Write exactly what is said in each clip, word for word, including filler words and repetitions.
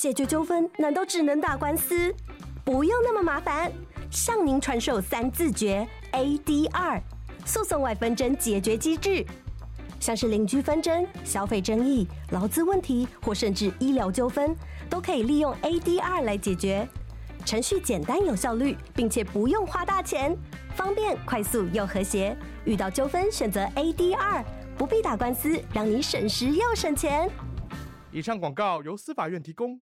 解决纠纷难道只能打官司？不用那么麻烦，向您传授三字诀 A D R 诉讼外纷争解决机制。像是邻居纷争、消费争议、劳资问题或甚至医疗纠纷，都可以利用 A D R 来解决。程序简单有效率，并且不用花大钱，方便、快速又和谐。遇到纠纷选择 A D R， 不必打官司，让你省时又省钱。 以上广告由司法院提供。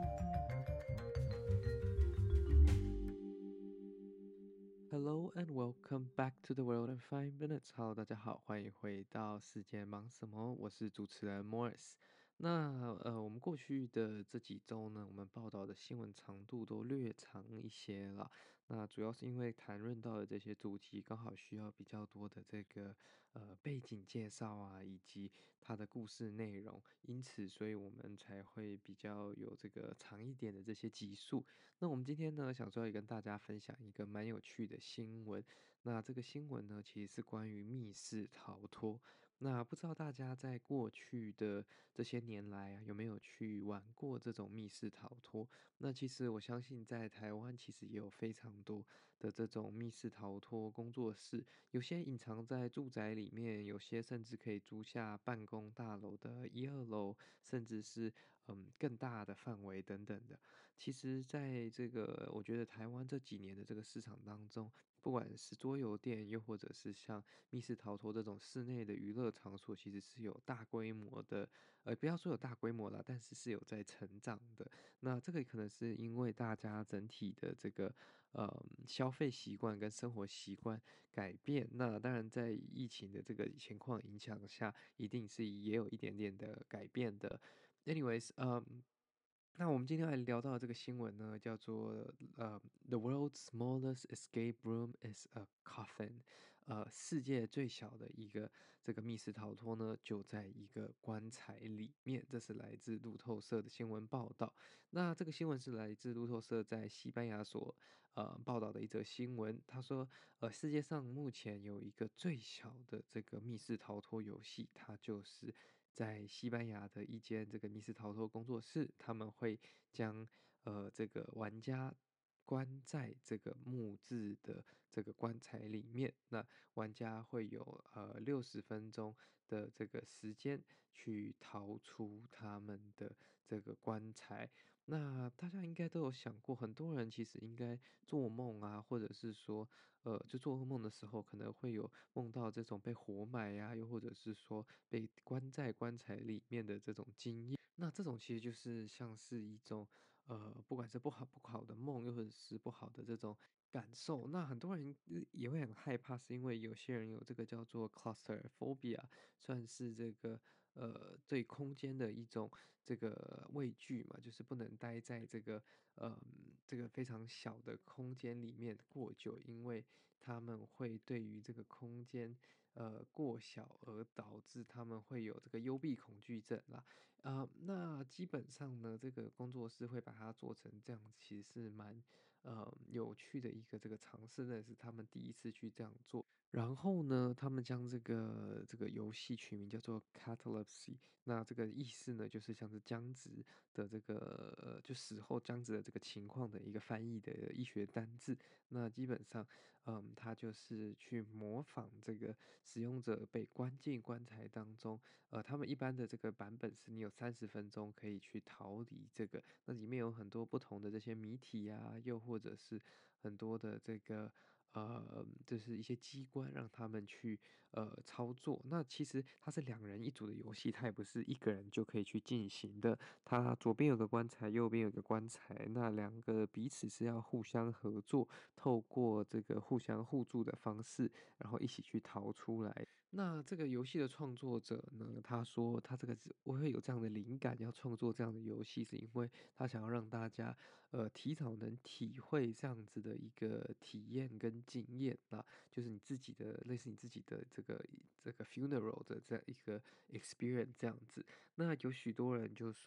Hello and welcome back to the world in five minutes. Hello， 大家好，欢迎回到世界忙什么？我是主持人 Morris。那呃，我们过去的这几周呢，我们报道的新闻长度都略长一些了。那主要是因为谈论到的这些主题刚好需要比较多的这个呃背景介绍啊，以及它的故事内容，因此所以我们才会比较有这个长一点的这些集数。那我们今天呢，想说要跟大家分享一个蛮有趣的新闻。那这个新闻呢，其实是关于密室逃脱。那不知道大家在过去的这些年来啊，有没有去玩过这种密室逃脱？那其实我相信在台湾其实也有非常多的这种密室逃脱工作室，有些隐藏在住宅里面，有些甚至可以租下办公大楼的一二楼，甚至是嗯更大的范围等等的。其实在这个我觉得台湾这几年的这个市场当中，不管是桌游店，又或者是像密室逃脱这种室内的娱乐场所，其实是有大规模的，呃，不要说有大规模啦，但是是有在成长的。那这个可能是因为大家整体的这个呃消费习惯跟生活习惯改变。那当然在疫情的这个情况影响下，一定是也有一点点的改变的。Anyways，嗯，那我们今天来聊到的这个新闻呢，叫做呃，The world's smallest escape room is a coffin。呃，世界最小的一个这个密室逃脱呢，就在一个棺材里面。这是来自路透社的新闻报道。那这个新闻是来自路透社在西班牙所呃报道的一则新闻。他说，呃，世界上目前有一个最小的这个密室逃脱游戏，它就是在西班牙的一间这个密室逃脱工作室，他们会将呃这个玩家关在这个木质的这个棺材里面。那玩家会有呃六十分钟的这个时间去逃出他们的这个棺材。那大家应该都有想过，很多人其实应该做梦啊，或者是说，呃，就做噩梦的时候，可能会有梦到这种被活埋呀、又或者是说被关在棺材里面的这种经验。那这种其实就是像是一种，呃，不管是不好不好的梦，又或者是不好的这种感受。那很多人呃也会很害怕，是因为有些人有这个叫做 claustrophobia，算是这个呃对空间的一种这个畏惧嘛，就是不能待在这个呃这个非常小的空间里面过久，因为他们会对于这个空间呃过小而导致他们会有这个幽闭恐惧症啦。呃，那基本上呢，这个工作室会把它做成这样子，其实是蛮呃有趣的一个这个尝试，那也是他们第一次去这样做。然后呢，他们将这个这个游戏取名叫做 Catalepsy。那这个意思呢，就是像是僵直的这个呃，就死后僵直的这个情况的一个翻译的医学单字。那基本上，嗯，它就是去模仿这个使用者被关进棺材当中。呃，他们一般的这个版本是你有三十分钟可以去逃离这个，那里面有很多不同的这些谜题啊，又或者是很多的这个。呃，就是一些机关让他们去呃操作。那其实它是两人一组的游戏，它也不是一个人就可以去进行的。它左边有个棺材，右边有个棺材，那两个彼此是要互相合作，透过这个互相互助的方式，然后一起去逃出来。那这个游戏的创作者呢，他说他这个是我会有这样的灵感，要创作这样的游戏，是因为他想要让大家呃提早能体会这样子的一个体验跟经验啊，就是你自己的类似你自己的这个这个 funeral 的这样一个 experience 这样子。那有许多人就说。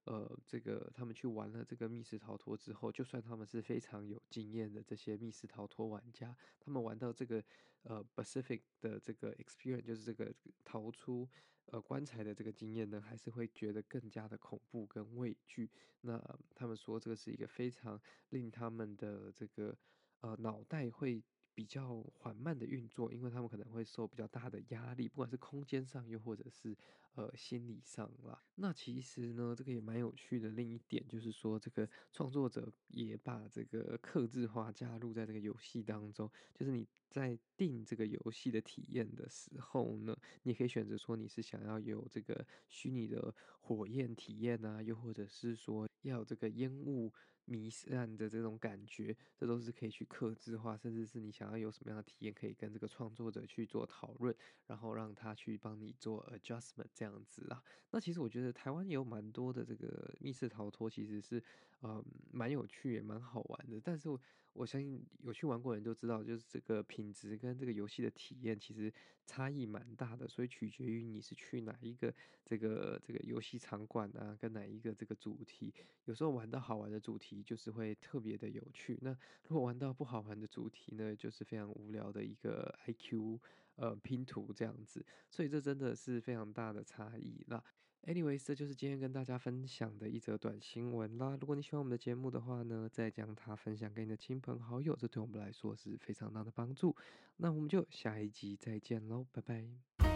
呃，这个他们去玩了这个密室逃脱之后，就算他们是非常有经验的这些密室逃脱玩家，他们玩到这个呃 Pacific 的这个 experience，就是这个逃出呃棺材的这个经验呢，还是会觉得更加的恐怖跟畏惧。那他们说这个是一个非常令他们的这个呃脑袋会比较缓慢的运作，因为他们可能会受比较大的压力，不管是空间上又或者是呃心理上啦。那其实呢，这个也蛮有趣的。另一点就是说，这个创作者也把这个客制化加入在这个游戏当中，就是你在定这个游戏的体验的时候呢，你可以选择说你是想要有这个虚拟的火焰体验啊，又或者是说要有这个烟雾弥散的这种感觉，这都是可以去客制化，甚至是你想要有什么样的体验，可以跟这个创作者去做讨论，然后让他去帮你做 adjustment 这样子啦。那其实我觉得台湾也有蛮多的这个密室逃脱，其实是嗯蛮有趣也蛮好玩的。但是我我相信有去玩过的人就知道，就是这个品质跟这个游戏的体验其实差异蛮大的，所以取决于你是去哪一个这个这个游戏场馆啊，跟哪一个这个主题。有时候玩到好玩的主题，就是会特别的有趣。那如果玩到不好玩的主题呢，就是非常无聊的一个 I Q 呃拼图这样子。所以这真的是非常大的差异啦。Anyways，这就是今天跟大家分享的一则短新闻啦。如果你喜欢我们的节目的话呢，再将它分享给你的亲朋好友，这对我们来说是非常大的帮助。那我们就下一集再见喽，拜拜。